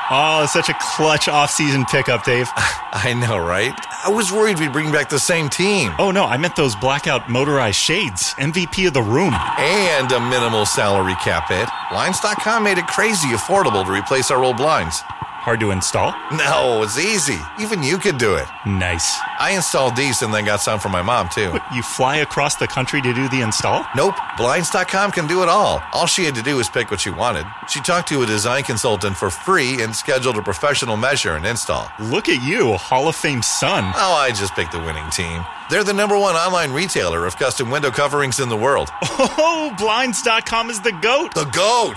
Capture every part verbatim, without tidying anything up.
Oh, such a clutch off-season pickup, Dave. I know, right? I was worried we'd bring back the same team. Oh, no, I meant those blackout motorized shades. M V P of the room. And a minimal salary cap hit. Blinds dot com made it crazy affordable to replace our old blinds. Hard to install? No, it's easy. Even you could do it. Nice. I installed these and then got some for my mom, too. But you fly across the country to do the install? Nope. Blinds dot com can do it all. All she had to do was pick what she wanted. She talked to a design consultant for free and scheduled a professional measure and install. Look at you, Hall of Fame son. Oh, I just picked the winning team. They're the number one online retailer of custom window coverings in the world. Oh, Blinds dot com is the GOAT. The GOAT!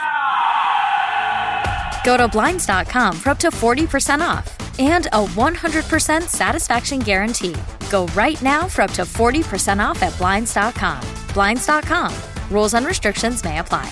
Go to Blinds dot com for up to forty percent off and a one hundred percent satisfaction guarantee. Go right now for up to forty percent off at Blinds dot com. Blinds dot com. Rules and restrictions may apply.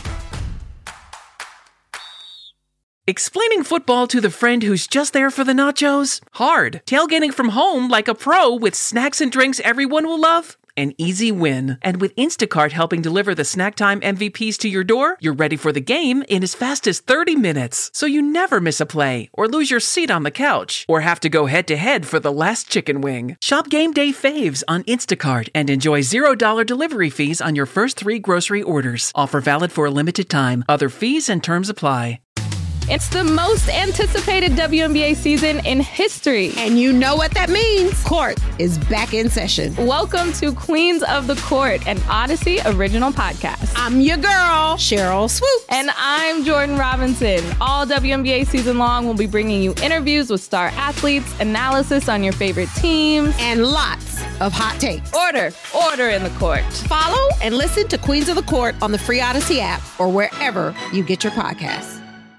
Explaining football to the friend who's just there for the nachos? Hard. Tailgating from home like a pro with snacks and drinks everyone will love? An easy win. And with Instacart helping deliver the snack time M V Ps to your door, you're ready for the game in as fast as thirty minutes. So you never miss a play, or lose your seat on the couch, or have to go head-to-head for the last chicken wing. Shop Game Day Faves on Instacart and enjoy zero dollars delivery fees on your first three grocery orders. Offer valid for a limited time. Other fees and terms apply. It's the most anticipated W N B A season in history. And you know what that means. Court is back in session. Welcome to Queens of the Court, an Odyssey original podcast. I'm your girl, Cheryl Swoops. And I'm Jordan Robinson. All W N B A season long, we'll be bringing you interviews with star athletes, analysis on your favorite teams, and lots of hot takes. Order, order in the court. Follow and listen to Queens of the Court on the free Odyssey app or wherever you get your podcasts.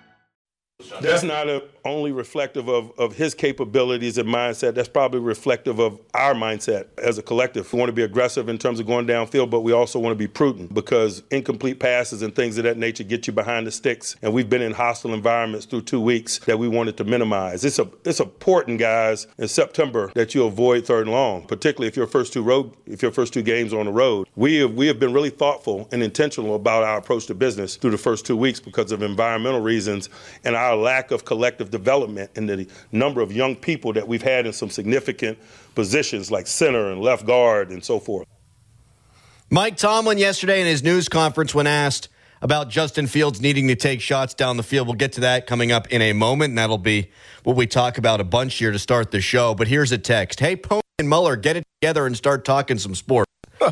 That's not a, only reflective of, of his capabilities and mindset. That's probably reflective of our mindset as a collective. We want to be aggressive in terms of going downfield, but we also want to be prudent because incomplete passes and things of that nature get you behind the sticks. And we've been in hostile environments through two weeks that we wanted to minimize. It's a, it's important, guys, in September that you avoid third and long, particularly if your first two road, if your first two games are on the road. We have, we have been really thoughtful and intentional about our approach to business through the first two weeks because of environmental reasons and our lack of collective development and the number of young people that we've had in some significant positions like center and left guard and so forth. Mike Tomlin yesterday in his news conference when asked about Justin Fields needing to take shots down the field. We'll get to that coming up in a moment, and that'll be what we talk about a bunch here to start the show. But here's a text. Hey, Pony and Muller, get it together and start talking some sports.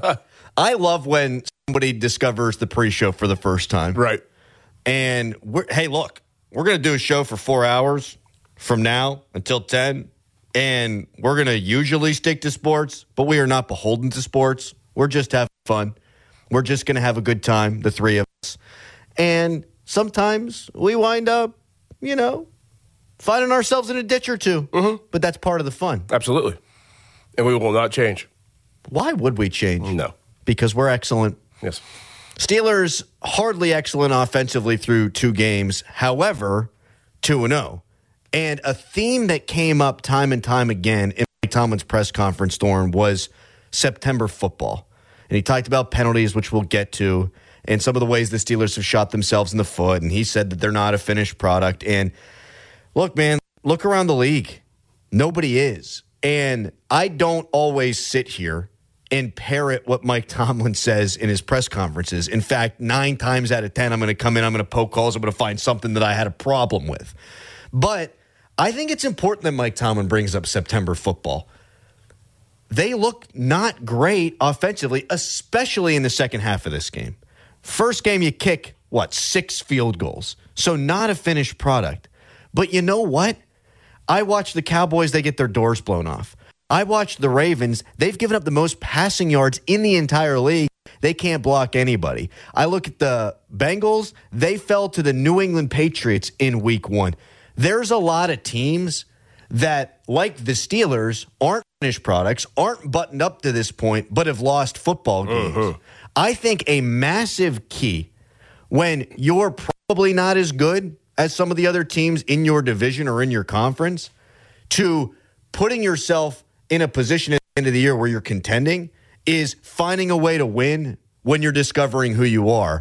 I love when somebody discovers the pre-show for the first time. Right. And, we're, hey, look. We're going to do a show for four hours from now until ten, and we're going to usually stick to sports, but we are not beholden to sports. We're just having fun. We're just going to have a good time, the three of us. And sometimes we wind up, you know, finding ourselves in a ditch or two, mm-hmm. but that's part of the fun. Absolutely. And we will not change. Why would we change? No. Because we're excellent. Yes. Steelers hardly excellent offensively through two games. However, two and oh. And a theme that came up time and time again in Mike Tomlin's press conference, Thorne, was September football. And he talked about penalties, which we'll get to, and some of the ways the Steelers have shot themselves in the foot. And he said that they're not a finished product. And look, man, look around the league. Nobody is. And I don't always sit here and parrot what Mike Tomlin says in his press conferences. In fact, nine times out of ten, I'm going to come in, I'm going to poke holes, I'm going to find something that I had a problem with. But I think it's important that Mike Tomlin brings up September football. They look not great offensively, especially in the second half of this game. First game, you kick, what, six field goals. So not a finished product. But you know what? I watch the Cowboys, they get their doors blown off. I watched the Ravens. They've given up the most passing yards in the entire league. They can't block anybody. I look at the Bengals. They fell to the New England Patriots in week one. There's a lot of teams that, like the Steelers, aren't finished products, aren't buttoned up to this point, but have lost football games. Uh-huh. I think a massive key when you're probably not as good as some of the other teams in your division or in your conference to putting yourself in a position at the end of the year where you're contending is finding a way to win when you're discovering who you are. Yeah.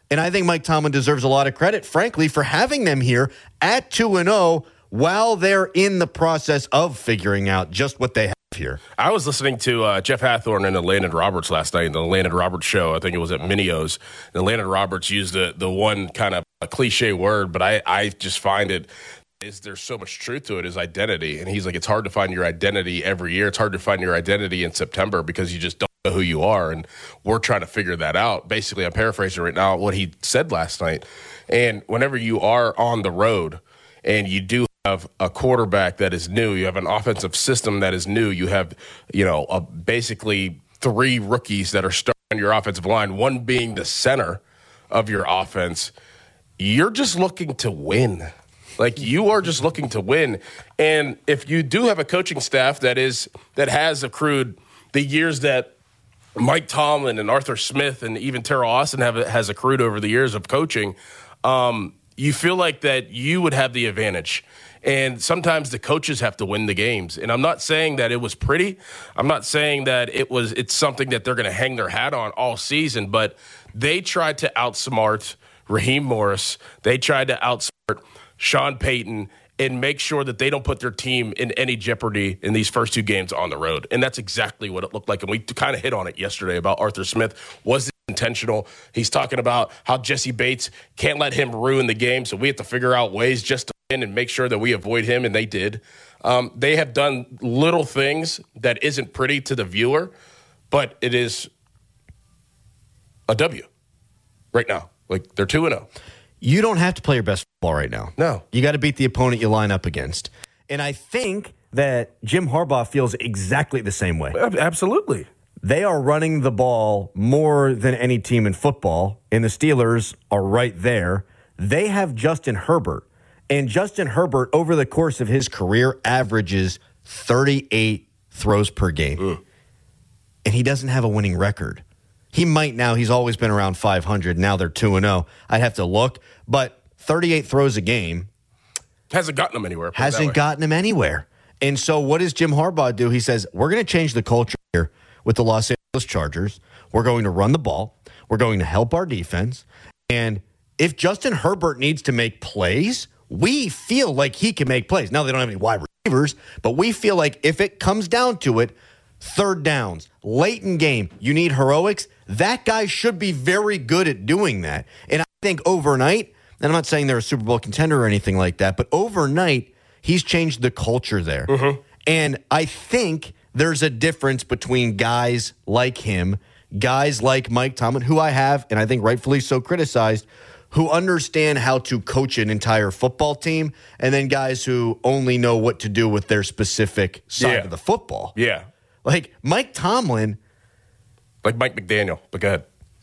And I think Mike Tomlin deserves a lot of credit, frankly, for having them here at two and oh while they're in the process of figuring out just what they have here. I was listening to uh, Jeff Hathorn and Landon Roberts last night, the Landon Roberts show. I think it was at Minio's. And Landon Roberts used the, the one kind of a cliche word, but I, I just find it is there's so much truth to it, is identity. And he's like, it's hard to find your identity every year. It's hard to find your identity in September because you just don't know who you are. And we're trying to figure that out. Basically, I'm paraphrasing right now what he said last night. And whenever you are on the road and you do have a quarterback that is new, you have an offensive system that is new, you have, you know, a, basically three rookies that are starting on your offensive line, one being the center of your offense, you're just looking to win. Like, you are just looking to win. And if you do have a coaching staff that is that has accrued the years that Mike Tomlin and Arthur Smith and even Terrell Austin have has accrued over the years of coaching, um, you feel like that you would have the advantage. And sometimes the coaches have to win the games. And I'm not saying that it was pretty. I'm not saying that it was it's something that they're going to hang their hat on all season. But they tried to outsmart Raheem Morris. They tried to outsmart Sean Payton and make sure that they don't put their team in any jeopardy in these first two games on the road. And that's exactly what it looked like. And we kind of hit on it yesterday about Arthur Smith. Was it intentional? He's talking about how Jesse Bates can't let him ruin the game, so we have to figure out ways just to win and make sure that we avoid him, and they did. Um, they have done little things that isn't pretty to the viewer, but it is a W right now. Like, they're two and oh. You don't have to play your best football right now. No. You got to beat the opponent you line up against. And I think that Jim Harbaugh feels exactly the same way. Absolutely. They are running the ball more than any team in football, and the Steelers are right there. They have Justin Herbert, and Justin Herbert, over the course of his career, averages thirty-eight throws per game. Mm. And he doesn't have a winning record. He might now. He's always been around five hundred. Now they're two and oh. I'd have to look. But thirty-eight throws a game. Hasn't gotten him anywhere. Hasn't gotten him anywhere. And so what does Jim Harbaugh do? He says, we're going to change the culture here with the Los Angeles Chargers. We're going to run the ball. We're going to help our defense. And if Justin Herbert needs to make plays, we feel like he can make plays. Now, they don't have any wide receivers, but we feel like if it comes down to it, third downs, late in game, you need heroics. That guy should be very good at doing that. And I think overnight, and I'm not saying they're a Super Bowl contender or anything like that, but overnight, he's changed the culture there. Mm-hmm. And I think there's a difference between guys like him, guys like Mike Tomlin, who I have, and I think rightfully so, criticized, who understand how to coach an entire football team, and then guys who only know what to do with their specific side yeah. of the football. Yeah. Like Mike Tomlin. Like Mike McDaniel, but go ahead.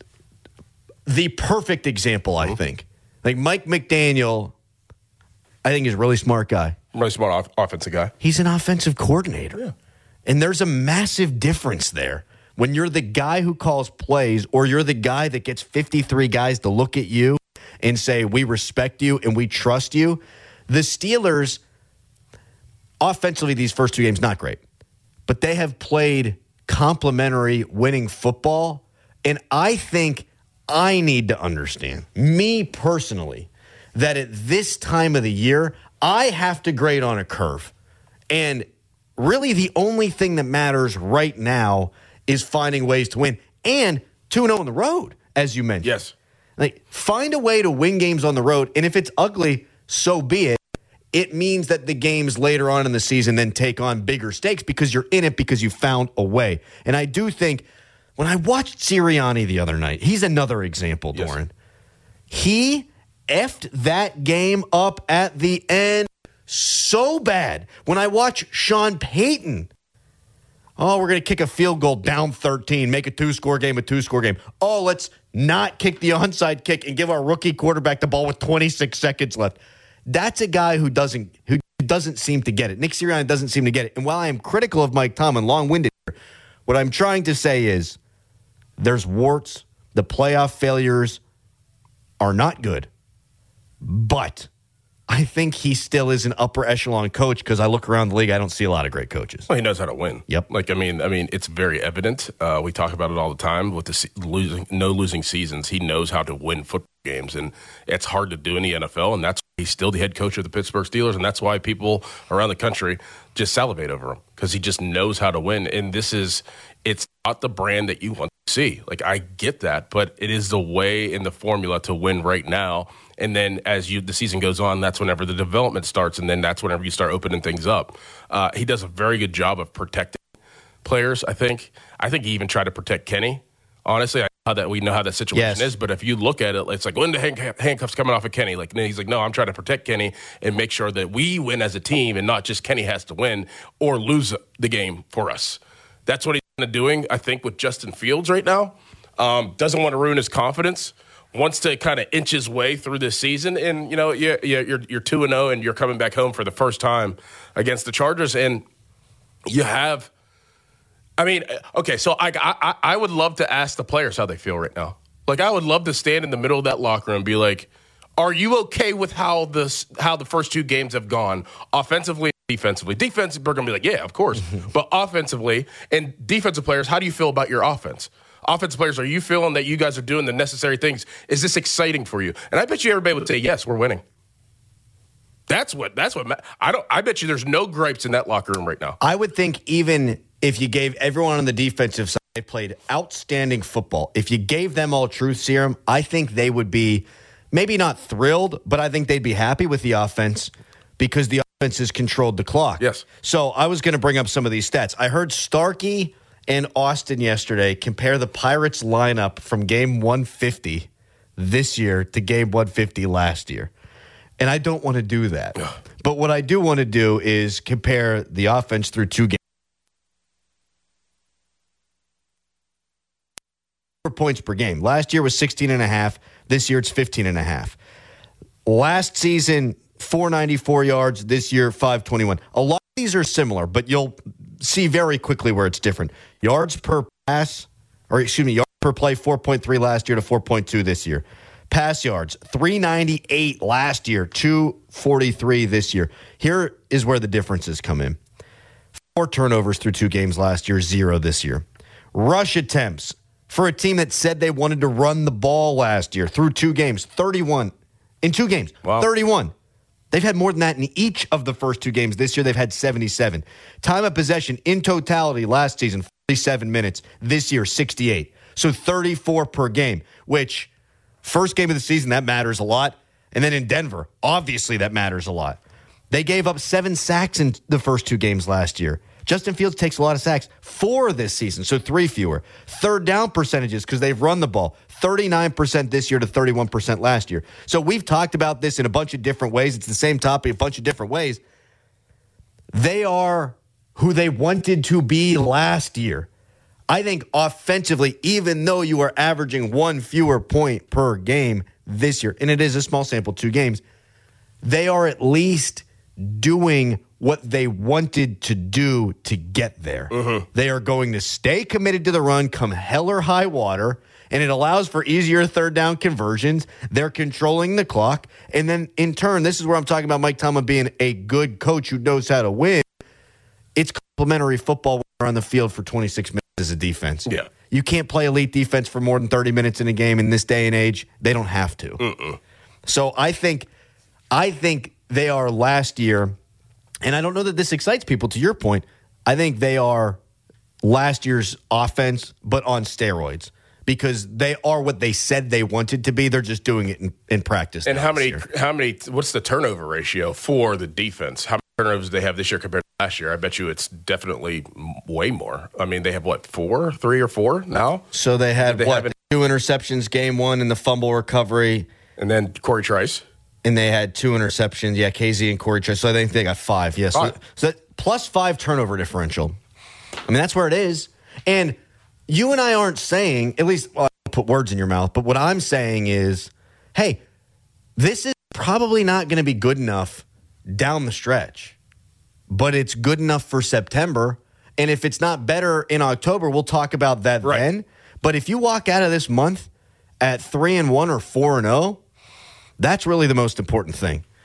The perfect example, I mm-hmm. think. Like Mike McDaniel, I think he's a really smart guy. Really smart off- offensive guy. He's an offensive coordinator. Yeah. And there's a massive difference there. When you're the guy who calls plays, or you're the guy that gets fifty-three guys to look at you and say, we respect you and we trust you. The Steelers, offensively, these first two games, not great. But they have played complementary winning football. And I think I need to understand, me personally, that at this time of the year, I have to grade on a curve. And really the only thing that matters right now is finding ways to win. And two and oh on the road, as you mentioned. Yes. Like, find a way to win games on the road. And if it's ugly, so be it. It means that the games later on in the season then take on bigger stakes because you're in it because you found a way. And I do think when I watched Sirianni the other night, he's another example, Doran. Yes. He effed that game up at the end so bad. When I watch Sean Payton, oh, we're going to kick a field goal down thirteen, make a two-score game a two-score game. Oh, let's not kick the onside kick and give our rookie quarterback the ball with twenty-six seconds left. That's a guy who doesn't who doesn't seem to get it. Nick Sirianni doesn't seem to get it. And while I am critical of Mike Tomlin, long-winded here, what I'm trying to say is there's warts. The playoff failures are not good. But I think he still is an upper echelon coach because I look around the league, I don't see a lot of great coaches. Well, he knows how to win. Yep. Like I mean, I mean, it's very evident. Uh, we talk about it all the time with the se- losing, no losing seasons. He knows how to win football games, and it's hard to do in the N F L. And that's why he's still the head coach of the Pittsburgh Steelers, and that's why people around the country just salivate over him because he just knows how to win. And this is, it's not the brand that you want to see. Like I get that, but it is the way in the formula to win right now. And then as you the season goes on, that's whenever the development starts, and then that's whenever you start opening things up. Uh, he does a very good job of protecting players, I think. I think he even tried to protect Kenny. Honestly, I know how that we know how that situation yes. is, but if you look at it, it's like when the hand, handcuffs coming off of Kenny, like he's like, no, I'm trying to protect Kenny and make sure that we win as a team, and not just Kenny has to win or lose the game for us. That's what he's kind of doing, I think, with Justin Fields right now. Um, doesn't want to ruin his confidence. Wants to kind of inch his way through this season, and you know, yeah, yeah, you're you're two and zero, and you're coming back home for the first time against the Chargers, and you have. I mean, okay, so I, I I would love to ask the players how they feel right now. Like, I would love to stand in the middle of that locker room and be like, "Are you okay with how this how the first two games have gone, offensively, and defensively?" Defensively, we're gonna be like, "Yeah, of course," but offensively and defensive players, how do you feel about your offense? Offensive players, are you feeling that you guys are doing the necessary things? Is this exciting for you? And I bet you everybody would say, yes, we're winning. That's what, that's what, I don't, I bet you there's no gripes in that locker room right now. I would think even if you gave everyone on the defensive side, they played outstanding football. If you gave them all truth serum, I think they would be maybe not thrilled, but I think they'd be happy with the offense because the offense has controlled the clock. Yes. So I was going to bring up some of these stats. I heard Starkey and Austin yesterday compare the Pirates lineup from game one fifty this year to game one fifty last year. And I don't want to do that. But what I do want to do is compare the offense through two games. Four points per game. Last year was sixteen and a half. This year it's fifteen and a half. Last season, four ninety-four yards. This year, five twenty-one. A lot of these are similar, but you'll see very quickly where it's different. Yards per pass, or excuse me, yards per play, four point three last year to four point two this year. Pass yards, three ninety-eight last year, two forty-three this year. Here is where the differences come in. Four turnovers through two games last year, zero this year. Rush attempts for a team that said they wanted to run the ball last year through two games, thirty-one. In two games, wow. thirty-one. They've had more than that in each of the first two games. This year, they've had seventy-seven. Time of possession in totality last season, forty-seven minutes. This year, sixty-eight. So thirty-four per game, which first game of the season, that matters a lot. And then in Denver, obviously that matters a lot. They gave up seven sacks in the first two games last year. Justin Fields takes a lot of sacks, four this season, so three fewer. Third down percentages, because they've run the ball, thirty-nine percent this year to thirty-one percent last year. So we've talked about this in a bunch of different ways. It's the same topic, a bunch of different ways. They are who they wanted to be last year. I think offensively, even though you are averaging one fewer point per game this year, and it is a small sample, two games, they are at least doing what they wanted to do to get there. Mm-hmm. They are going to stay committed to the run, come hell or high water, and it allows for easier third down conversions. They're controlling the clock. And then in turn, this is where I'm talking about Mike Tomlin being a good coach who knows how to win. It's complementary football when you're on the field for twenty-six minutes as a defense. Yeah. You can't play elite defense for more than thirty minutes in a game in this day and age. They don't have to. Mm-mm. So I think, I think they are last year, and I don't know that this excites people, to your point, I think they are last year's offense, but on steroids. Because they are what they said they wanted to be. They're just doing it in, in practice. And how many, year. how many, what's the turnover ratio for the defense? How many turnovers do they have this year compared to last year? I bet you it's definitely way more. I mean, they have what, four, three or four now? So they had they what, two interceptions game one in the fumble recovery. And then Corey Trice. And they had two interceptions. Yeah, K Z and Corey Trice. So I think they got five. Yes. Yeah, so, so that plus five turnover differential. I mean, that's where it is. And you and I aren't saying, at least, well, I don't put words in your mouth, but what I'm saying is, hey, this is probably not going to be good enough down the stretch, but it's good enough for September. And if it's not better in October, we'll talk about that right. then. But if you walk out of this month at three and one or four and oh, that's really the most important thing.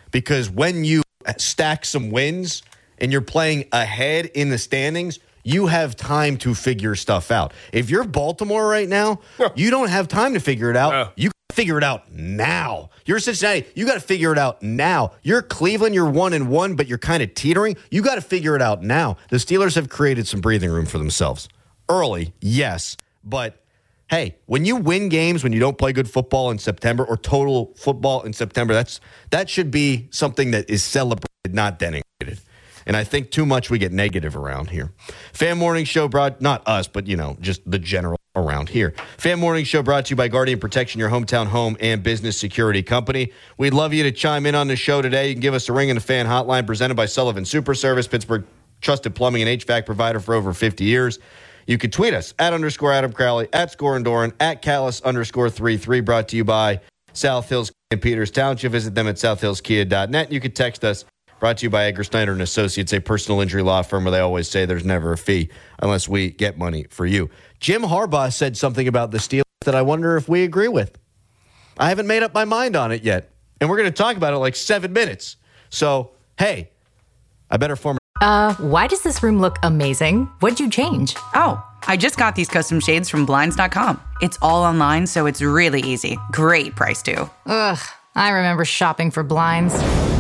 because when you stack some wins and you're playing ahead in the standings, you have time to figure stuff out. If you're Baltimore right now, you don't have time to figure it out. No. You figure it out now. You're Cincinnati. You got to figure it out now. You're Cleveland. You're one and one, but you're kind of teetering. You got to figure it out now. The Steelers have created some breathing room for themselves. Early, yes, but hey, when you win games, when you don't play good football in September or total football in September, that's that should be something that is celebrated, not denigrated. And I think too much we get negative around here. Fan Morning Show brought, not us, but, you know, just the general around here. Fan Morning Show brought to you by Guardian Protection, your hometown home and business security company. We'd love you to chime in on the show today. You can give us a ring in the fan hotline presented by Sullivan Super Service, Pittsburgh trusted plumbing and H V A C provider for over fifty years. You can tweet us at underscore Adam Crowley, at Score and Doran, at Callis underscore three three, brought to you by South Hills and Peters Township. Visit them at south hills kia dot net. You can text us. Brought to you by Edgar Snyder and Associates, a personal injury law firm where they always say there's never a fee unless we get money for you. Jim Harbaugh said something about the Steelers that I wonder if we agree with. I haven't made up my mind on it yet. And we're going to talk about it in like seven minutes. So, hey, I better form. Uh, why does this room look amazing? What'd you change? Oh, I just got these custom shades from Blinds dot com. It's all online, so it's really easy. Great price, too. Ugh, I remember shopping for blinds.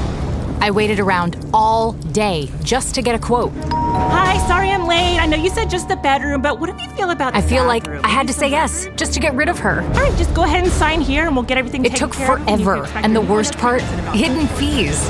I waited around all day just to get a quote. Hi, sorry I'm late. I know you said just the bedroom, but what do you feel about the I feel bathroom? like I had to say yes just to get rid of her. All right, just go ahead and sign here and we'll get everything It taken took care of. forever, and the worst part, hidden fees.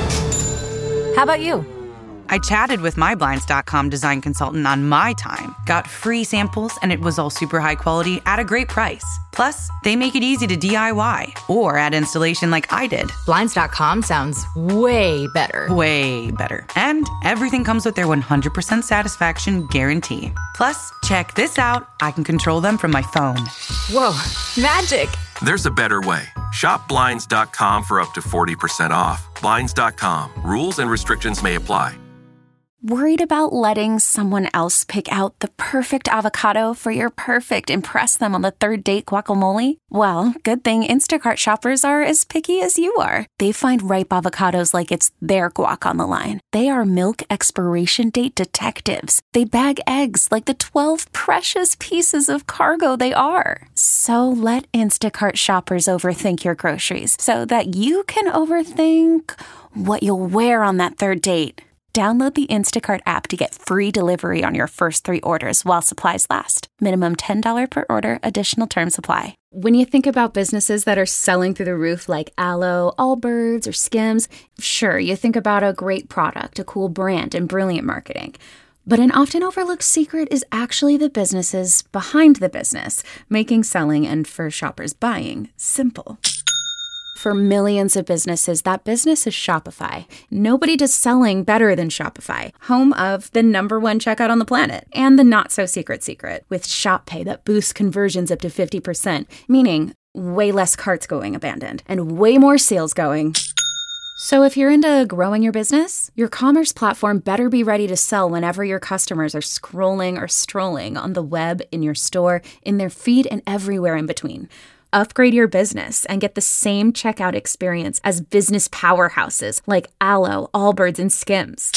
How about you? I chatted with my Blinds dot com design consultant on my time, got free samples, and it was all super high quality at a great price. Plus, they make it easy to D I Y or add installation like I did. Blinds dot com sounds way better. Way better. And everything comes with their one hundred percent satisfaction guarantee. Plus, check this out. I can control them from my phone. Whoa, magic. There's a better way. Shop Blinds dot com for up to forty percent off. Blinds dot com. Rules and restrictions may apply. Worried about letting someone else pick out the perfect avocado for your perfect impress them on the third date guacamole? Well, good thing Instacart shoppers are as picky as you are. They find ripe avocados like it's their guac on the line. They are milk expiration date detectives. They bag eggs like the twelve precious pieces of cargo they are. So let Instacart shoppers overthink your groceries so that you can overthink what you'll wear on that third date. Download the Instacart app to get free delivery on your first three orders while supplies last. Minimum ten dollars per order. Additional terms apply. When you think about businesses that are selling through the roof like Aloe, Allbirds, or Skims, sure, you think about a great product, a cool brand, and brilliant marketing. But an often overlooked secret is actually the businesses behind the business, making selling and, for shoppers, buying simple. For millions of businesses, that business is Shopify. Nobody does selling better than Shopify, home of the number one checkout on the planet, and the not-so-secret secret, with Shop Pay that boosts conversions up to fifty percent, meaning way less carts going abandoned, and way more sales going. So if you're into growing your business, your commerce platform better be ready to sell whenever your customers are scrolling or strolling on the web, in your store, in their feed, and everywhere in between. Upgrade your business and get the same checkout experience as business powerhouses like Aloe, Allbirds, and Skims.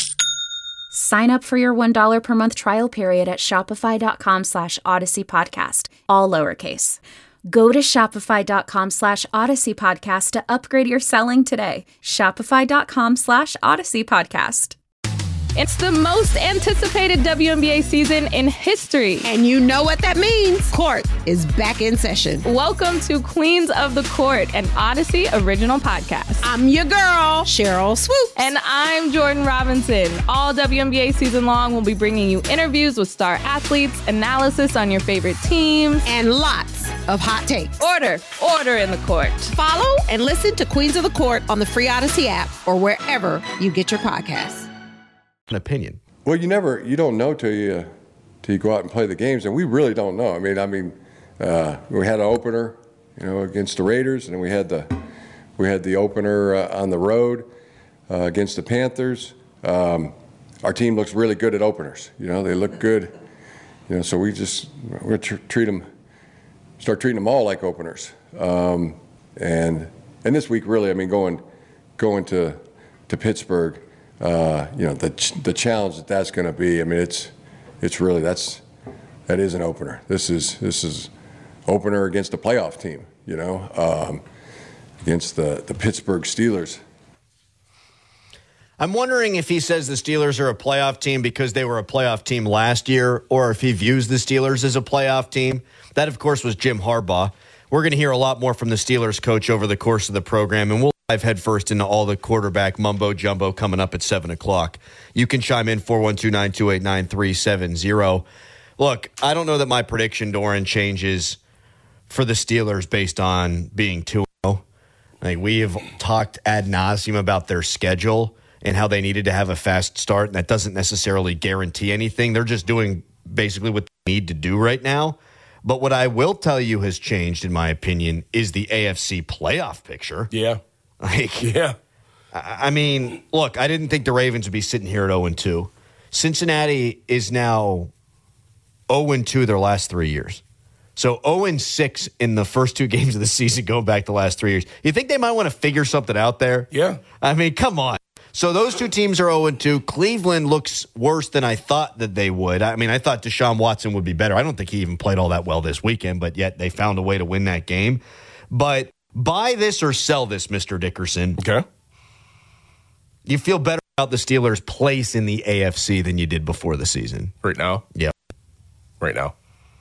Sign up for your one dollar per month trial period at shopify.com slash Odyssey Podcast, all lowercase. Go to shopify.com slash Odyssey Podcast to upgrade your selling today. Shopify.com slash Odyssey Podcast. It's the most anticipated W N B A season in history. And you know what that means. Court is back in session. Welcome to Queens of the Court, an Odyssey original podcast. I'm your girl, Cheryl Swoops. And I'm Jordan Robinson. All W N B A season long, we'll be bringing you interviews with star athletes, analysis on your favorite teams, and lots of hot takes. Order, order in the court. Follow and listen to Queens of the Court on the free Odyssey app or wherever you get your podcasts. An opinion. Well, you never, you don't know till you, uh, till you go out and play the games, and we really don't know. I mean, I mean, uh, we had an opener, you know, against the Raiders, and we had the, we had the opener uh, on the road uh, against the Panthers. Um, our team looks really good at openers. You know, they look good. You know, so we just we're gonna tr- treat them, start treating them all like openers. Um, and and this week, really, I mean, going, going to. to Pittsburgh, uh, you know, the the challenge that that's going to be. I mean, it's it's really that's that is an opener. This is this is opener against a playoff team. You know, um, against the the Pittsburgh Steelers. I'm wondering if he says the Steelers are a playoff team because they were a playoff team last year, or if he views the Steelers as a playoff team. That, of course, was Jim Harbaugh. We're going to hear a lot more from the Steelers coach over the course of the program, and we'll dive headfirst into all the quarterback mumbo-jumbo coming up at seven o'clock. You can chime in four one two, nine two eight, nine three seven zero. Look, I don't know that my prediction, Doran, changes for the Steelers based on being two oh. Like, we have talked ad nauseum about their schedule and how they needed to have a fast start, and that doesn't necessarily guarantee anything. They're just doing basically what they need to do right now. But what I will tell you has changed, in my opinion, is the A F C playoff picture. Yeah. Like, yeah. I mean, look, I didn't think the Ravens would be sitting here at oh and two. Cincinnati is now oh and two their last three years. So oh and six in the first two games of the season going back the last three years. You think they might want to figure something out there? Yeah. I mean, come on. So those two teams are oh and two. Cleveland looks worse than I thought that they would. I mean, I thought Deshaun Watson would be better. I don't think he even played all that well this weekend, but yet they found a way to win that game. But buy this or sell this, Mister Dickerson. Okay. You feel better about the Steelers' place in the A F C than you did before the season. Right now? Yeah. Right now?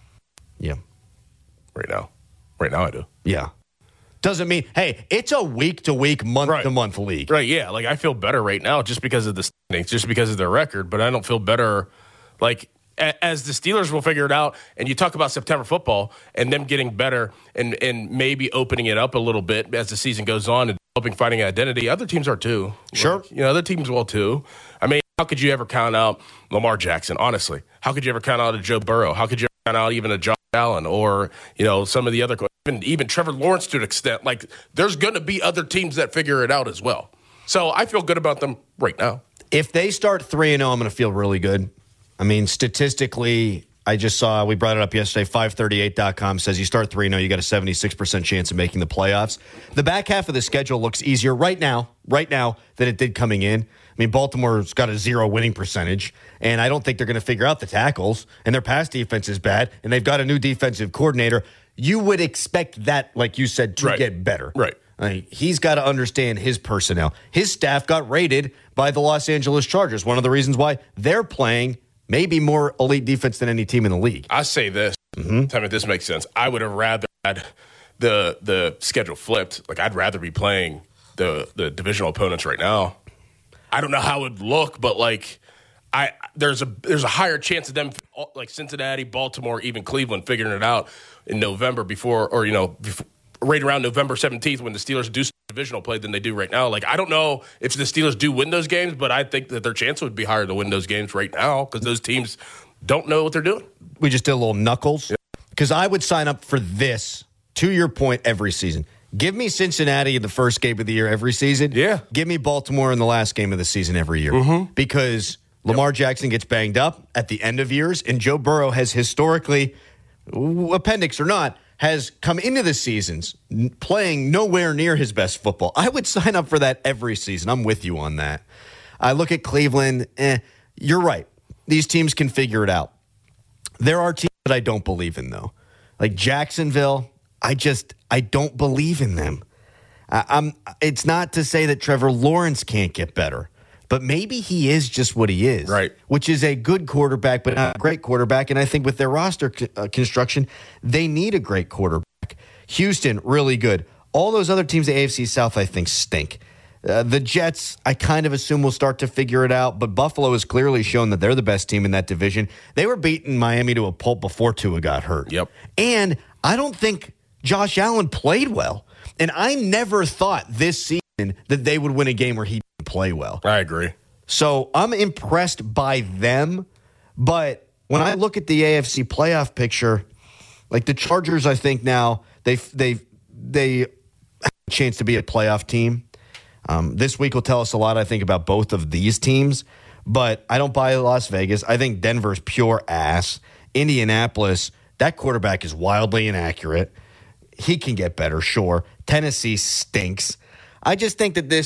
Yeah. Right now. Right now I do. Yeah. Doesn't mean, hey, it's a week-to-week, month-to-month league. Right, yeah. Like, I feel better right now just because of the standings, just because of their record, but I don't feel better, like, a- as the Steelers will figure it out, and you talk about September football and them getting better and, and maybe opening it up a little bit as the season goes on and developing fighting identity. Other teams are too. Sure. Like, you know, other teams will too. I mean, how could you ever count out Lamar Jackson, honestly? How could you ever count out a Joe Burrow? How could you ever count out even a Josh Allen or, you know, some of the other Even, even Trevor Lawrence to an extent. Like, there's going to be other teams that figure it out as well. So I feel good about them right now. If they start three and oh, I'm going to feel really good. I mean, statistically, I just saw, we brought it up yesterday, five thirty-eight dot com says you start three and oh, you got a seventy-six percent chance of making the playoffs. The back half of the schedule looks easier right now, right now, than it did coming in. I mean, Baltimore's got a zero winning percentage, and I don't think they're going to figure out the tackles, and their pass defense is bad, and they've got a new defensive coordinator. You would expect that, like you said, to right. get better. Right. I mean, he's got to understand his personnel. His staff got raided by the Los Angeles Chargers. One of the reasons why they're playing maybe more elite defense than any team in the league. I say this. Mm-hmm. Tell me if this makes sense. I would have rather had the the schedule flipped. Like, I'd rather be playing the, the divisional opponents right now. I don't know how it would look, but, like, I there's a there's a higher chance of them, like Cincinnati, Baltimore, even Cleveland, figuring it out in November before, or, you know, before, right around November seventeenth when the Steelers do divisional play than they do right now. Like, I don't know if the Steelers do win those games, but I think that their chance would be higher to win those games right now because those teams don't know what they're doing. We just did a little knuckles because I would sign up for this, to your point, every season. Give me Cincinnati in the first game of the year every season. Yeah. Give me Baltimore in the last game of the season every year. Mm-hmm. Because Lamar yep. Jackson gets banged up at the end of years, and Joe Burrow has historically, appendix or not, has come into the seasons playing nowhere near his best football. I would sign up for that every season. I'm with you on that. I look at Cleveland. Eh, you're right. These teams can figure it out. There are teams that I don't believe in, though. Like Jacksonville, I just, I don't believe in them. I, I'm. It's not to say that Trevor Lawrence can't get better, but maybe he is just what he is. Right. Which is a good quarterback, but not a great quarterback. And I think with their roster c- uh, construction, they need a great quarterback. Houston, really good. All those other teams, the A F C South, I think stink. Uh, the Jets, I kind of assume will start to figure it out, but Buffalo has clearly shown that they're the best team in that division. They were beating Miami to a pulp before Tua got hurt. Yep. And I don't think Josh Allen played well. And I never thought this season that they would win a game where he didn't play well. I agree. So I'm impressed by them, but when I look at the A F C playoff picture, like the Chargers, I think now they they they have a chance to be a playoff team. Um, this week will tell us a lot, I think, about both of these teams, but I don't buy Las Vegas. I think Denver's pure ass. Indianapolis, that quarterback is wildly inaccurate. He can get better, sure. Tennessee stinks. I just think that this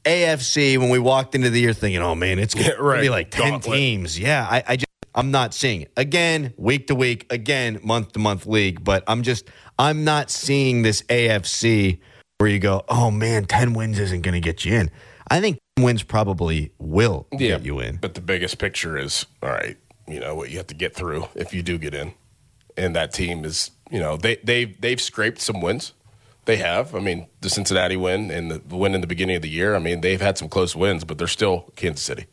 A F C when we walked into the year thinking, oh, man, it's going Yeah, right. to be like ten Gauntlet. teams. Yeah, I, I just, I'm not seeing it. Again, week to week, again, month to month league, but I'm just, I'm not seeing this A F C where you go, oh, man, ten wins isn't going to get you in. I think ten wins probably will Yeah, get you in. But the biggest picture is, all right, you know, what you have to get through if you do get in. And that team is, you know, they, they've, they've scraped some wins. They have. I mean, the Cincinnati win and the win in the beginning of the year, I mean, they've had some close wins, but they're still Kansas City.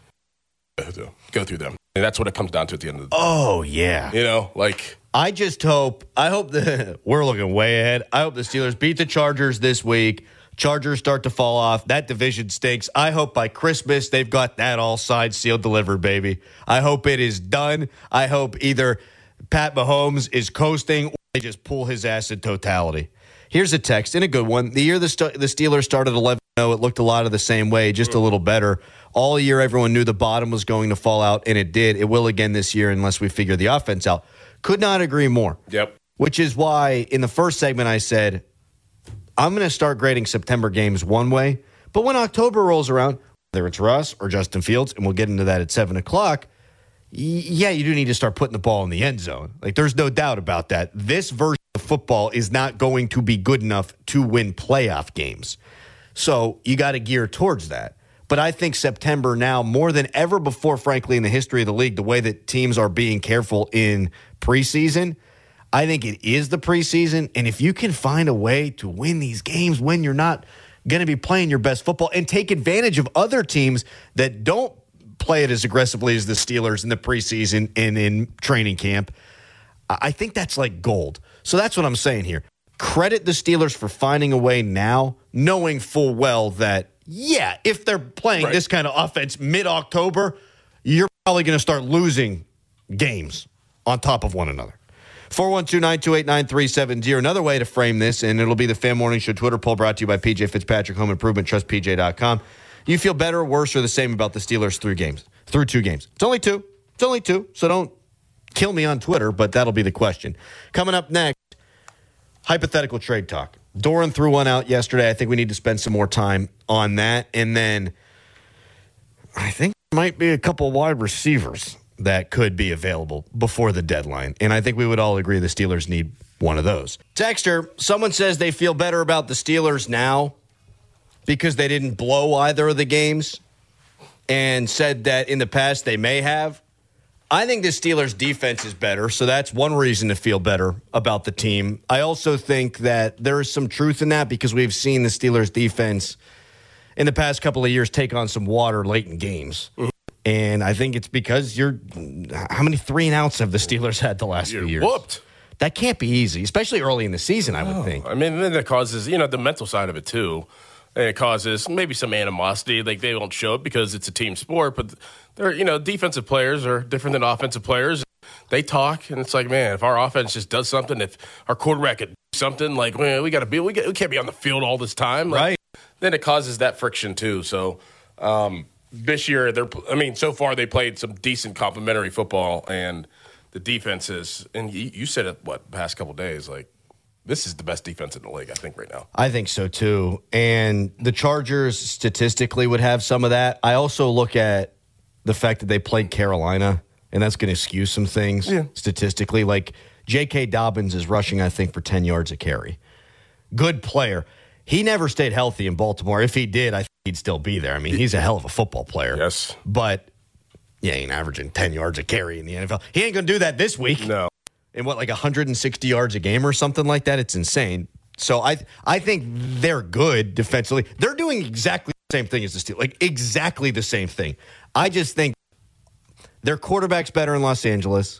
Go through them. And that's what it comes down to at the end of the day. Oh, yeah. You know, like. I just hope, I hope that we're looking way ahead. I hope the Steelers beat the Chargers this week. Chargers start to fall off. That division stinks. I hope by Christmas they've got that all signed, sealed, delivered, baby. I hope it is done. I hope either Pat Mahomes is coasting or they just pull his ass in totality. Here's a text, and a good one. The year the, St- the Steelers started eleven and oh, it looked a lot of the same way, just a little better. All year, everyone knew the bottom was going to fall out, and it did. It will again this year unless we figure the offense out. Could not agree more. Yep. Which is why in the first segment I said, I'm going to start grading September games one way, but when October rolls around, whether it's Russ or Justin Fields, and we'll get into that at seven o'clock, y- yeah, you do need to start putting the ball in the end zone. Like, there's no doubt about that. This version of football is not going to be good enough to win playoff games. So you got to gear towards that. But I think September now, more than ever before, frankly, in the history of the league, the way that teams are being careful in preseason, I think it is the preseason. And if you can find a way to win these games when you're not going to be playing your best football and take advantage of other teams that don't play it as aggressively as the Steelers in the preseason and in training camp, I think that's like gold. So that's what I'm saying here. Credit the Steelers for finding a way now, knowing full well that, yeah, if they're playing right. this kind of offense mid-October, you're probably going to start losing games on top of one another. four one two, nine two eight, nine three seven zero. Another way to frame this, and it'll be the Fan Morning Show Twitter poll brought to you by P J Fitzpatrick Home Improvement, trust P J dot com. You feel better, worse, or the same about the Steelers through games, through two games? It's only two. It's only two, so don't kill me on Twitter, but that'll be the question. Coming up next, hypothetical trade talk. Doran threw one out yesterday. I think we need to spend some more time on that. And then I think there might be a couple wide receivers that could be available before the deadline. And I think we would all agree the Steelers need one of those. Texter, someone says they feel better about the Steelers now because they didn't blow either of the games and said that in the past they may have. I think the Steelers' defense is better, so that's one reason to feel better about the team. I also think that there is some truth in that because we've seen the Steelers' defense in the past couple of years take on some water late in games. Mm-hmm. And I think it's because you're – how many three and outs have the Steelers had the last you're few years? Whooped. That can't be easy, especially early in the season, I would oh, think. I mean, then that causes, you know, the mental side of it too. And it causes maybe some animosity. Like, they don't show it because it's a team sport, but they're, you know, defensive players are different than offensive players. They talk, and it's like, man, if our offense just does something, if our quarterback could do something, like, man, we got to be, we, got, we can't be on the field all this time. Like, right. Then it causes that friction too. So um, this year, they're, I mean, so far they played some decent complementary football, and the defenses, and you, you said it, what, past couple of days, like, this is the best defense in the league, I think, right now. I think so, too. And the Chargers statistically would have some of that. I also look at the fact that they played Carolina, and that's going to skew some things yeah. statistically. Like, J K. Dobbins is rushing, I think, for ten yards a carry. Good player. He never stayed healthy in Baltimore. If he did, I think he'd still be there. I mean, he's a hell of a football player. Yes. But, yeah, he ain't averaging ten yards a carry in the N F L. He ain't going to do that this week. No. In what, like one hundred sixty yards a game or something like that? It's insane. So I I think they're good defensively. They're doing exactly the same thing as the Steelers. Like, exactly the same thing. I just think their quarterback's better in Los Angeles.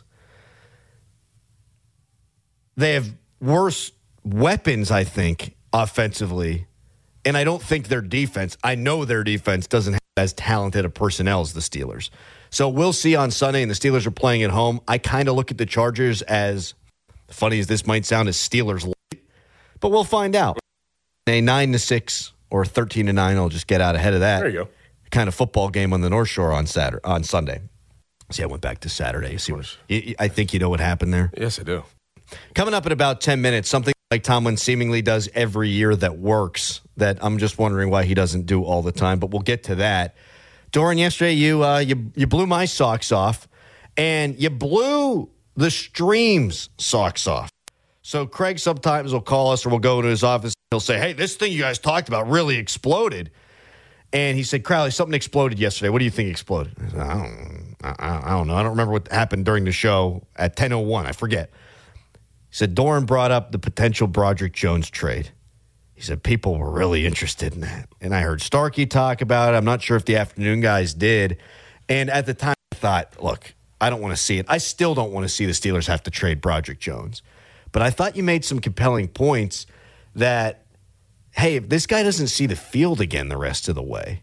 They have worse weapons, I think, offensively. And I don't think their defense, I know their defense doesn't have as talented a personnel as the Steelers. So we'll see on Sunday, and the Steelers are playing at home. I kind of look at the Chargers as, funny as this might sound, as Steelers light, but we'll find out. A nine to six or thirteen to nine, I'll just get out ahead of that. There you go. Kind of football game on the North Shore on Saturday, on Sunday. See, I went back to Saturday. You see what, I think you know what happened there. Yes, I do. Coming up in about ten minutes, something like Tomlin seemingly does every year that works. that I'm just wondering why he doesn't do all the time, but we'll get to that. Doran, yesterday you uh, you you blew my socks off, and you blew the stream's socks off. So Craig sometimes will call us or we'll go into his office. He'll say, hey, this thing you guys talked about really exploded. And he said, Crowley, something exploded yesterday. What do you think exploded? I, said, I, don't, I, I don't know. I don't remember what happened during the show at ten oh one. I forget. He said, Doran brought up the potential Broderick Jones trade. He said, people were really interested in that. And I heard Starkey talk about it. I'm not sure if the afternoon guys did. And at the time, I thought, look, I don't want to see it. I still don't want to see the Steelers have to trade Broderick Jones. But I thought you made some compelling points that, hey, if this guy doesn't see the field again the rest of the way,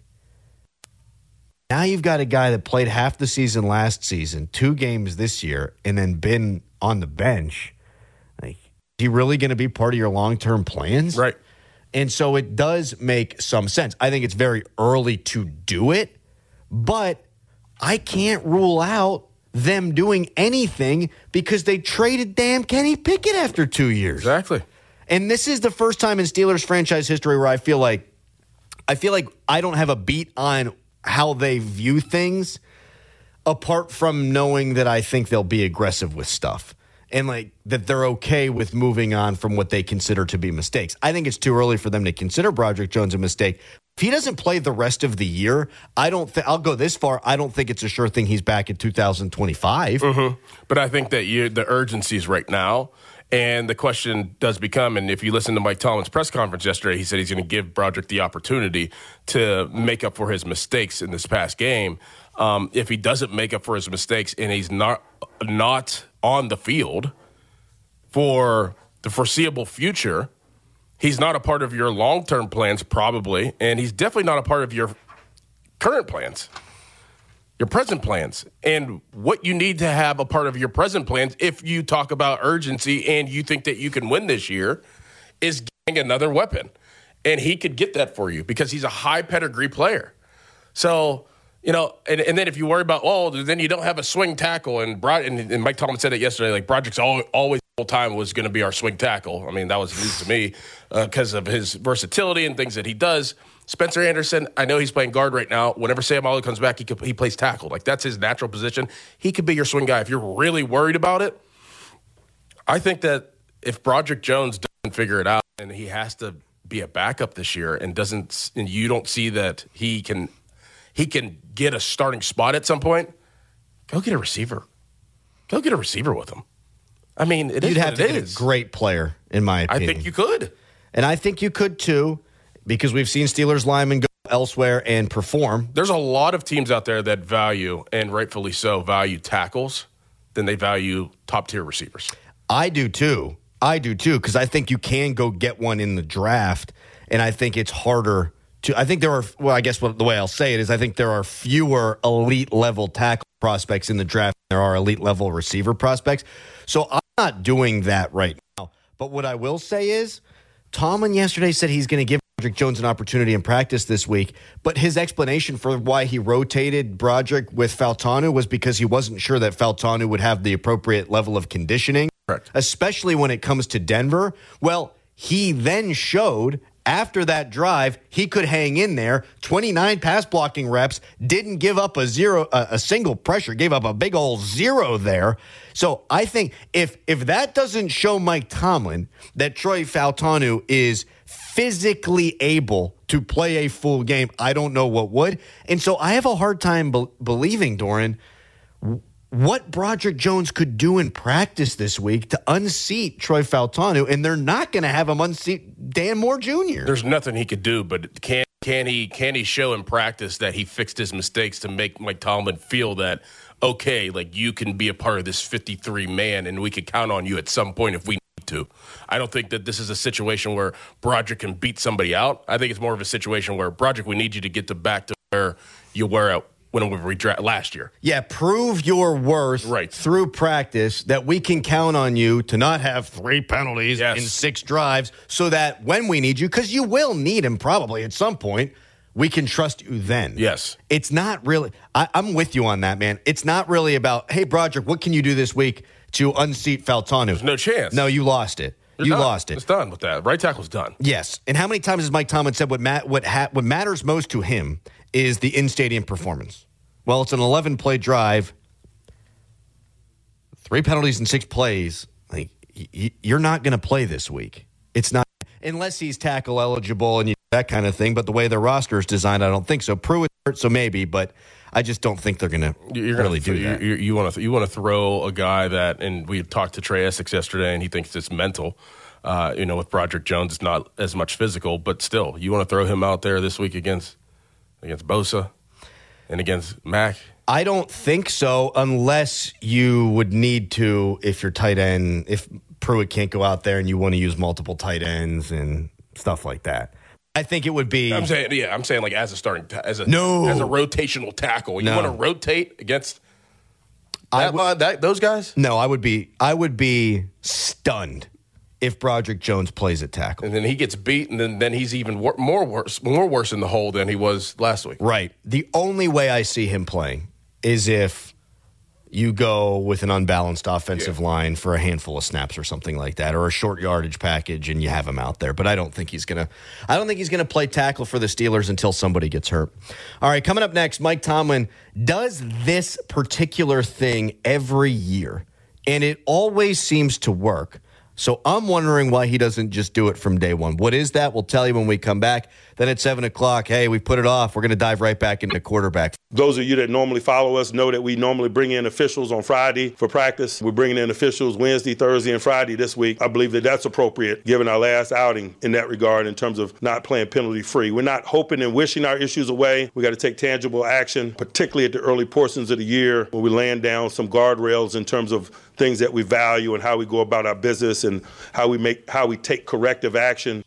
now you've got a guy that played half the season last season, two games this year, and then been on the bench. Like, is he really going to be part of your long-term plans? Right. And so it does make some sense. I think it's very early to do it, but I can't rule out them doing anything because they traded damn Kenny Pickett after two years. Exactly. And this is the first time in Steelers franchise history where I feel like I feel like I don't have a beat on how they view things apart from knowing that I think they'll be aggressive with stuff and like that they're okay with moving on from what they consider to be mistakes. I think it's too early for them to consider Broderick Jones a mistake. If he doesn't play the rest of the year, I don't think I'll go this far. I don't think it's a sure thing he's back in two thousand twenty-five. Mm-hmm. But I think that you, the urgency is right now. And the question does become, and if you listen to Mike Tomlin's press conference yesterday, he said he's going to give Broderick the opportunity to make up for his mistakes in this past game. Um, if he doesn't make up for his mistakes and he's not not on the field for the foreseeable future, he's not a part of your long-term plans probably, and he's definitely not a part of your current plans. Your present plans, and what you need to have a part of your present plans if you talk about urgency and you think that you can win this year is getting another weapon. And he could get that for you because he's a high pedigree player. So, you know, and, and then if you worry about, oh, then you don't have a swing tackle. And, Brod, and, and Mike Tomlin said it yesterday, like Broderick's always, always the whole time was going to be our swing tackle. I mean, that was news to me because uh, of his versatility and things that he does. Spencer Anderson, I know he's playing guard right now. Whenever Sam Ollie comes back, he could, he plays tackle. Like, that's his natural position. He could be your swing guy. If you're really worried about it, I think that if Broderick Jones doesn't figure it out and he has to be a backup this year and doesn't, and you don't see that he can he can get a starting spot at some point, go get a receiver. Go get a receiver with him. I mean, it You'd is have what to it get is. a great player, in my opinion. I think you could. And I think you could, too, because we've seen Steelers linemen go elsewhere and perform. There's a lot of teams out there that value, and rightfully so, value tackles than they value top-tier receivers. I do, too. I do, too, because I think you can go get one in the draft, and I think it's harder to – I think there are – well, I guess what, the way I'll say it is I think there are fewer elite-level tackle prospects in the draft than there are elite-level receiver prospects. So I'm not doing that right now. But what I will say is Tomlin yesterday said he's going to give Broderick Jones an opportunity in practice this week, but his explanation for why he rotated Broderick with Faltanu was because he wasn't sure that Faltanu would have the appropriate level of conditioning, Correct. especially when it comes to Denver. Well, he then showed after that drive he could hang in there, twenty-nine pass blocking reps, didn't give up a zero, a, a single pressure, gave up a big old zero there. So I think if if that doesn't show Mike Tomlin that Troy Faltanu is physically able to play a full game, I don't know what would. And so I have a hard time be- believing, Doran, what Broderick Jones could do in practice this week to unseat Troy Faltanu, and they're not going to have him unseat Dan Moore Junior There's nothing he could do, but can can he can he show in practice that he fixed his mistakes to make Mike Tomlin feel that, okay, like you can be a part of this fifty-three man and we could count on you at some point if we need to. I don't think that this is a situation where Broderick can beat somebody out. I think it's more of a situation where, Broderick, we need you to get to back to where you were at when we redraft last year. Yeah, prove your worth right. through practice that we can count on you to not have three penalties yes. in six drives so that when we need you, because you will need him probably at some point, we can trust you then. Yes. It's not really – I'm with you on that, man. It's not really about, hey, Broderick, what can you do this week to unseat Faltanu? There's no chance. No, you lost it. You're you done. lost it. It's done with that. Right tackle's done. Yes. And how many times has Mike Tomlin said what ma- what ha- what matters most to him is the in-stadium performance? Well, it's an eleven-play drive, three penalties in six plays. Like y- you're not going to play this week. It's not unless he's tackle eligible and you, that kind of thing. But the way their roster is designed, I don't think so. Pruitt hurt, so maybe, but I just don't think they're going to really th- do that. You, you want to you want to throw a guy that, and we talked to Trey Essex yesterday, and he thinks it's mental. Uh, you know, with Broderick Jones, it's not as much physical, but still, you want to throw him out there this week against against Bosa and against Mac. I don't think so, unless you would need to, if your tight end, if Pruitt can't go out there and you want to use multiple tight ends and stuff like that. I think it would be. I'm saying, yeah, I'm saying like as a starting, ta- as a no. as a rotational tackle. You No. want to rotate against I that, would- uh, that those guys? No, I would be. I would be stunned if Broderick Jones plays at tackle. And then he gets beat, and then, then he's even wor- more worse, more worse in the hole than he was last week. Right. The only way I see him playing is if you go with an unbalanced offensive Yeah. line for a handful of snaps or something like that, or a short yardage package, and you have him out there. But I don't think he's gonna. I don't think he's gonna play tackle for the Steelers until somebody gets hurt. All right, coming up next, Mike Tomlin does this particular thing every year, and it always seems to work. So I'm wondering why he doesn't just do it from day one. What is that? We'll tell you when we come back. Then at seven o'clock, hey, we put it off. We're going to dive right back into quarterback. Those of you that normally follow us know that we normally bring in officials on Friday for practice. We're bringing in officials Wednesday, Thursday, and Friday this week. I believe that that's appropriate given our last outing in that regard in terms of not playing penalty-free. We're not hoping and wishing our issues away. We got to take tangible action, particularly at the early portions of the year when we land down some guardrails in terms of things that we value and how we go about our business and how we make how we take corrective action.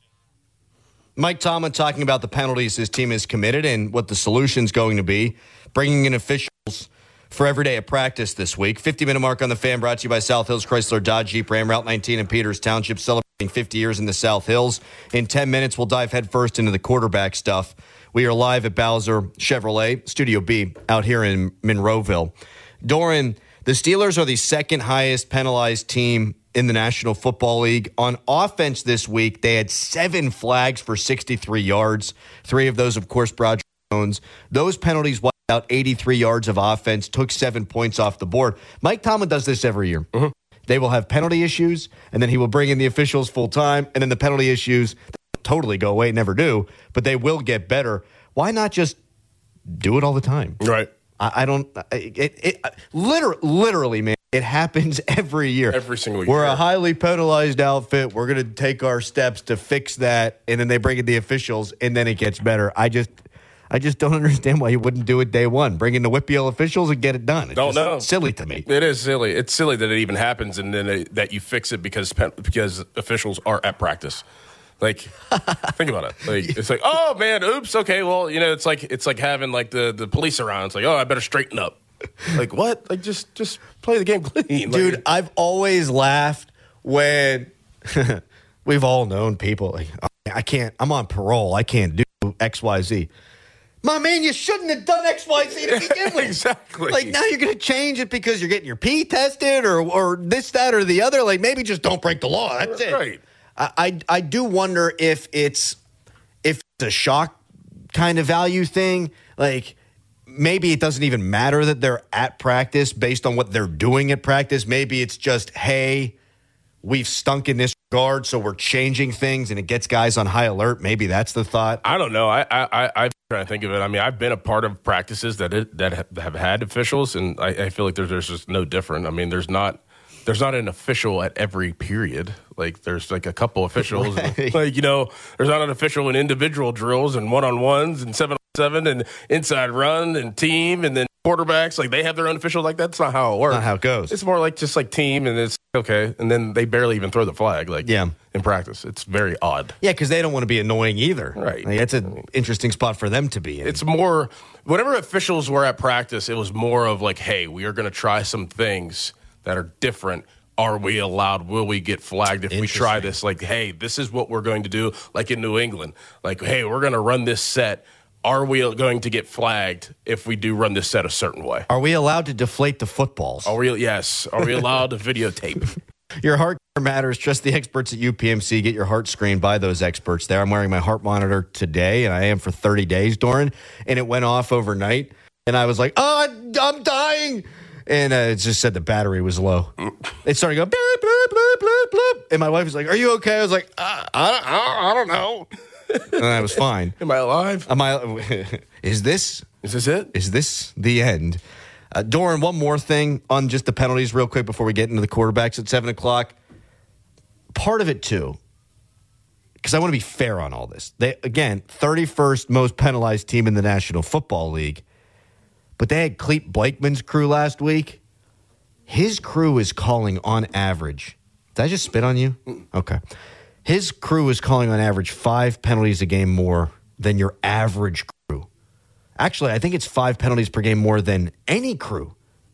Mike Tomlin talking about the penalties his team is committed and what the solution's going to be, bringing in officials for every day of practice this week. fifty-minute mark on the Fan brought to you by South Hills Chrysler Dodge Jeep Ram, Route nineteen in Peters Township, celebrating fifty years in the South Hills. In ten minutes, we'll dive headfirst into the quarterback stuff. We are live at Bowser Chevrolet, Studio B, out here in Monroeville. Doran, the Steelers are the second highest penalized team in the National Football League. On offense this week, they had seven flags for sixty-three yards. Three of those, of course, Broderick Jones. Those penalties wiped out eighty-three yards of offense, took seven points off the board. Mike Tomlin does this every year. Mm-hmm. They will have penalty issues, and then he will bring in the officials full time, and then the penalty issues totally go away, never do, but they will get better. Why not just do it all the time? Right. I, I don't. It, it, it literally, literally, man. It happens every year. Every single year. We're a highly penalized outfit. We're going to take our steps to fix that, and then they bring in the officials, and then it gets better. I just, I just don't understand why you wouldn't do it day one. Bring in the Whitfield officials and get it done. It's Don't just know. silly to me. It is silly. It's silly that it even happens, and then it, that you fix it because pen- because officials are at practice. Like, think about it. Like, it's like, oh man, oops. Okay, well, you know, it's like it's like having like the, the police around. It's like, oh, I better straighten up. Like what? Like just just play the game clean, Dude. Like, I've always laughed when we've all known people like, oh, I can't. I'm on parole. I can't do X, Y, Z. My man, you shouldn't have done X, Y, Z to begin with. Exactly. Like now you're going to change it because you're getting your pee tested or or this, that, or the other. Like maybe just don't break the law. That's it. Right. I, I I do wonder if it's if it's a shock kind of value thing. Like maybe it doesn't even matter that they're at practice based on what they're doing at practice. Maybe it's just, hey, we've stunk in this regard, so we're changing things, and it gets guys on high alert. Maybe that's the thought. I don't know. I I I I'm trying to think of it. I mean, I've been a part of practices that it, that have, have had officials, and I, I feel like there's there's just no different. I mean, there's not. There's not an official at every period. Like there's like a couple officials. Right. And, like, you know, there's not an official in individual drills and one-on-ones and seven on seven and inside run and team and then quarterbacks. Like they have their own official. Like that's not how it works. Not how it goes. It's more like just like team and it's okay. And then they barely even throw the flag. Like yeah. in practice. It's very odd. Yeah, because they don't want to be annoying either. Right. Like, that's an interesting spot for them to be in. It's more, whenever officials were at practice, it was more of like, hey, we are going to try some things that are different. Are we allowed? Will we get flagged if we try this? Like, hey, this is what we're going to do. Like in New England, like, hey, we're going to run this set. Are we going to get flagged if we do run this set a certain way? Are we allowed to deflate the footballs? Are we? Yes. Are we allowed to videotape? Your heart matters. Trust the experts at U P M C. Get your heart screened by those experts there. I'm wearing my heart monitor today, and I am for thirty days, Doran, and it went off overnight. And I was like, oh, I'm dying. And uh, it just said the battery was low. It started going, bloop, bloop, bloop, bloop, bloop. And my wife was like, are you okay? I was like, uh, I, don't, I don't know. And I was fine. Am I alive? Am I? Is this? Is this it? Is this the end? Uh, Doran, one more thing on just the penalties real quick before we get into the quarterbacks at seven o'clock. Part of it, too, because I want to be fair on all this. They, again, thirty-first most penalized team in the National Football League. But they had Clete Blakeman's crew last week. His crew is calling on average. Did I just spit on you? Okay. His crew is calling on average five penalties a game more than your average crew. Actually, I think it's five penalties per game more than any crew.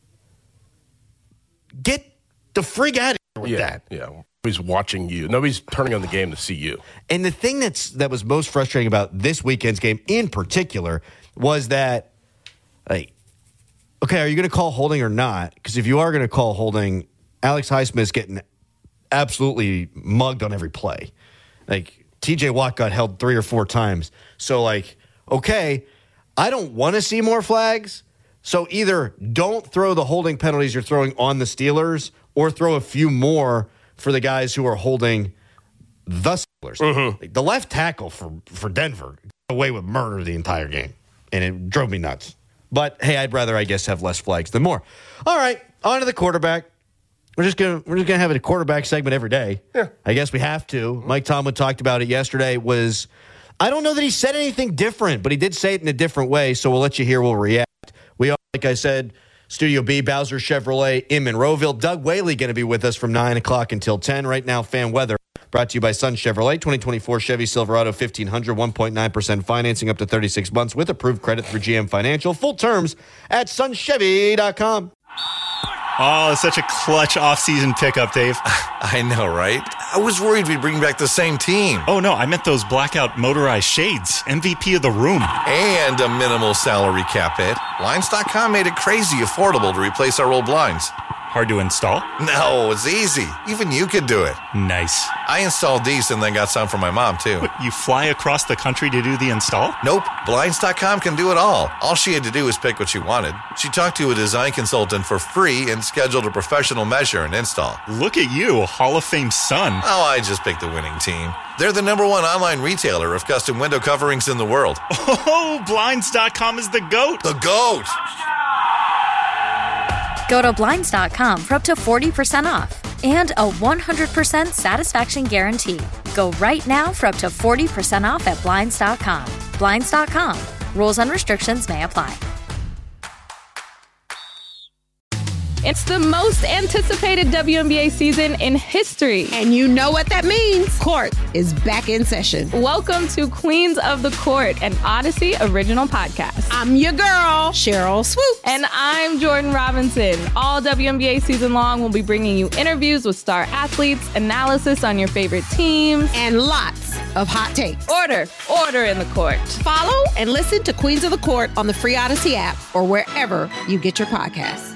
Get the frig out of here with yeah, that. Yeah. Nobody's watching you. Nobody's turning on the game to see you. And the thing that's that was most frustrating about this weekend's game in particular was that, like, okay, are you going to call holding or not? Because if you are going to call holding, Alex Highsmith's getting absolutely mugged on every play. Like, T J Watt got held three or four times. So, like, okay, I don't want to see more flags. So either don't throw the holding penalties you're throwing on the Steelers or throw a few more for the guys who are holding the Steelers. Mm-hmm. Like, the left tackle for, for Denver got away with murder the entire game, and it drove me nuts. But, hey, I'd rather, I guess, have less flags than more. All right, on to the quarterback. We're just gonna we're just gonna have a quarterback segment every day. Yeah. I guess we have to. Mike Tomlin talked about it yesterday. Was I don't know that he said anything different, but he did say it in a different way. So we'll let you hear. We'll react. We are, like I said, Studio B, Bowser Chevrolet in Monroeville. Doug Whaley going to be with us from nine o'clock until ten. Right now, fan weather brought to you by Sun Chevrolet. twenty twenty-four Chevy Silverado fifteen hundred, one point nine percent financing up to thirty-six months with approved credit through G M Financial. Full terms at sun chevy dot com. Oh, such a clutch off-season pickup, Dave. I know, right? I was worried we'd bring back the same team. Oh, no, I meant those blackout motorized shades. M V P of the room. And a minimal salary cap hit. Blinds dot com made it crazy affordable to replace our old blinds. Hard to install? No, it's easy. Even you could do it. Nice. I installed these and then got some for my mom, too. What, you fly across the country to do the install? Nope. Blinds dot com can do it all. All she had to do was pick what she wanted. She talked to a design consultant for free and scheduled a professional measure and install. Look at you, Hall of Fame son. Oh, I just picked the winning team. They're the number one online retailer of custom window coverings in the world. Oh, Blinds dot com is the GOAT. The GOAT! Go to Blinds dot com for up to forty percent off and a one hundred percent satisfaction guarantee. Go right now for up to forty percent off at Blinds dot com. Blinds dot com. Rules and restrictions may apply. It's the most anticipated W N B A season in history. And you know what that means. Court is back in session. Welcome to Queens of the Court, an Odyssey original podcast. I'm your girl, Cheryl Swoop. And I'm Jordan Robinson. All W N B A season long, we'll be bringing you interviews with star athletes, analysis on your favorite teams, and lots of hot takes. Order, order in the court. Follow and listen to Queens of the Court on the free Odyssey app or wherever you get your podcasts.